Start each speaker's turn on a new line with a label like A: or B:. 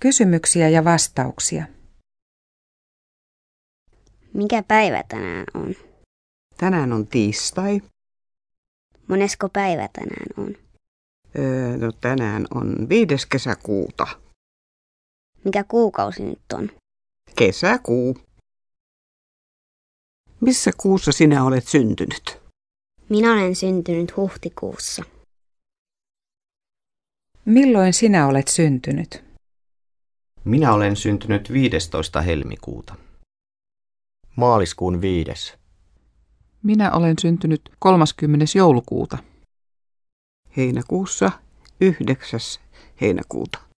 A: Kysymyksiä ja vastauksia.
B: Mikä päivä tänään on?
C: Tänään on tiistai.
B: Monesko päivä tänään on?
C: Tänään on 5. kesäkuuta.
B: Mikä kuukausi nyt on?
C: Kesäkuu. Missä kuussa sinä olet syntynyt?
B: Minä olen syntynyt huhtikuussa.
A: Milloin sinä olet syntynyt?
D: Minä olen syntynyt 15. helmikuuta.
E: Maaliskuun 5.
F: Minä olen syntynyt 30. joulukuuta.
C: Heinäkuussa 9. heinäkuuta.